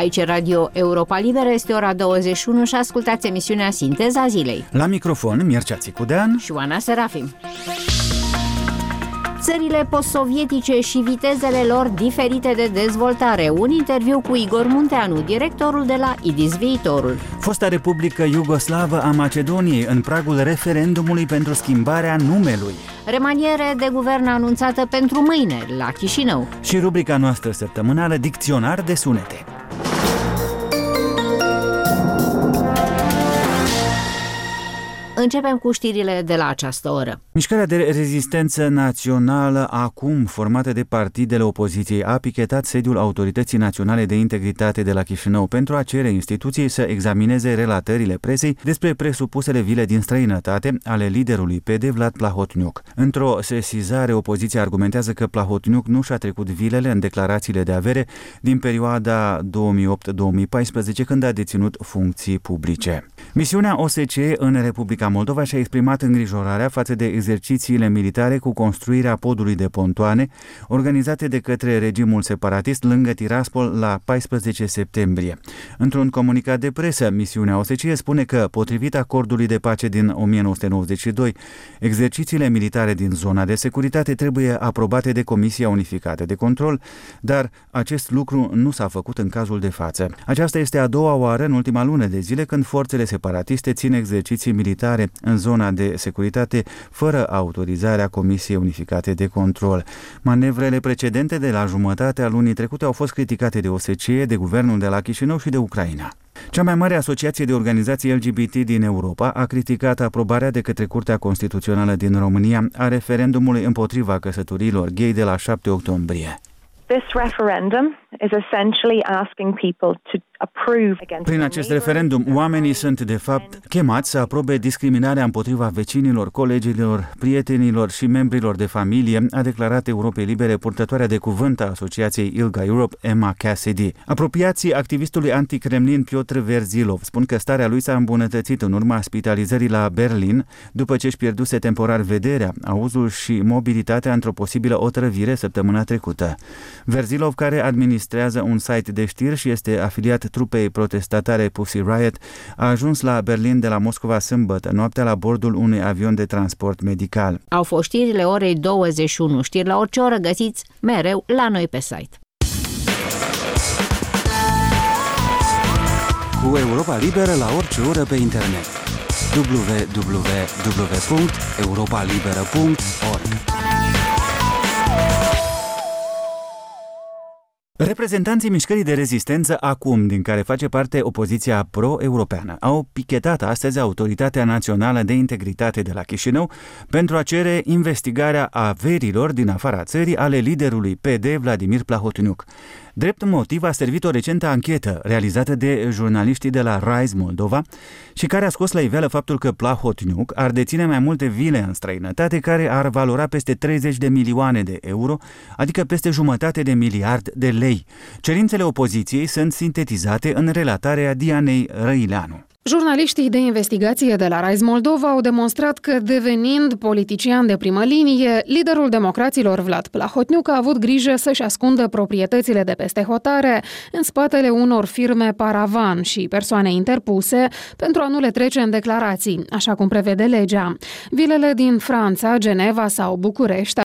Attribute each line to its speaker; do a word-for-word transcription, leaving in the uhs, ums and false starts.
Speaker 1: Aici e Radio Europa Liberă, este ora douăzeci și unu și ascultați emisiunea Sinteza Zilei.
Speaker 2: La microfon, Mircea Țicudean
Speaker 1: și Oana Serafim. Țările postsovietice și vitezele lor diferite de dezvoltare. Un interviu cu Igor Munteanu, directorul de la I D I S Viitorul.
Speaker 2: Fosta Republică Iugoslavă a Macedoniei în pragul referendumului pentru schimbarea numelui.
Speaker 1: Remaniere de guvern anunțată pentru mâine la Chișinău.
Speaker 2: Și rubrica noastră săptămânală, Dicționar de sunete.
Speaker 1: Începem cu știrile de la această oră.
Speaker 2: Mișcarea de rezistență națională, acum formată de partidele opoziției, a pichetat sediul Autorității Naționale de Integritate de la Chișinău pentru a cere instituției să examineze relatările presei despre presupusele vile din străinătate ale liderului P D, Vlad Plahotniuc. Într-o sesizare, opoziția argumentează că Plahotniuc nu și-a trecut vilele în declarațiile de avere din perioada două mii opt două mii paisprezece, când a deținut funcții publice. Misiunea O S C E în Republica Moldova și-a exprimat îngrijorarea față de exercițiile militare cu construirea podului de pontoane organizate de către regimul separatist lângă Tiraspol la paisprezece septembrie. Într-un comunicat de presă, misiunea O S C E spune că, potrivit acordului de pace din o mie nouă sute nouăzeci și doi, exercițiile militare din zona de securitate trebuie aprobate de Comisia Unificată de Control, dar acest lucru nu s-a făcut în cazul de față. Aceasta este a doua oară în ultima lună de zile când forțele separatiste țin exerciții militare în zona de securitate fără autorizarea Comisiei Unificate de Control. Manevrele precedente de la jumătatea lunii trecute au fost criticate de O S C E, de guvernul de la Chișinău și de Ucraina. Cea mai mare asociație de organizații L G B T din Europa a criticat aprobarea de către Curtea Constituțională din România a referendumului împotriva căsătoriilor gay de la șapte octombrie.
Speaker 3: This referendum is essentially asking people to approve against.
Speaker 2: Prin acest referendum, oamenii sunt de fapt chemați să aprobe discriminarea împotriva vecinilor, colegilor, prietenilor și membrilor de familie, a declarat Europei Libere purtătoarea de cuvânt a asociației ILGA Europe, Emma Cassidy. Apropiații activistului antikremlin Piotr Verzilov spun că starea lui s-a îmbunătățit în urma spitalizării la Berlin, după ce își pierduse temporar vederea, auzul și mobilitatea într-o posibilă otrăvire săptămâna trecută. Verzilov, care administrează un site de știri și este afiliat trupei protestatare Pussy Riot, a ajuns la Berlin de la Moscova sâmbătă noaptea la bordul unui avion de transport medical.
Speaker 1: Au fost știrile orei douăzeci și unu. Știri la orice oră găsiți mereu la noi pe site.
Speaker 4: Cu Europa Liberă la orice oră pe internet. w w w punct europa liberă punct org.
Speaker 2: Reprezentanții mișcării de rezistență Acum, din care face parte opoziția pro-europeană, au pichetat astăzi Autoritatea Națională de Integritate de la Chișinău pentru a cere investigarea averilor din afara țării ale liderului P D, Vladimir Plahotniuc. Drept motiv a servit o recentă anchetă realizată de jurnaliștii de la Rise Moldova și care a scos la iveală faptul că Plahotniuc ar deține mai multe vile în străinătate care ar valora peste treizeci de milioane de euro, adică peste jumătate de miliard de lei. Cerințele opoziției sunt sintetizate în relatarea Dianei Răileanu.
Speaker 5: Jurnaliștii de investigație de la Rise Moldova au demonstrat că, devenind politician de primă linie, liderul democraților Vlad Plahotniuc a avut grijă să-și ascundă proprietățile de peste hotare în spatele unor firme paravan și persoane interpuse pentru a nu le trece în declarații, așa cum prevede legea. Vilele din Franța, Geneva sau București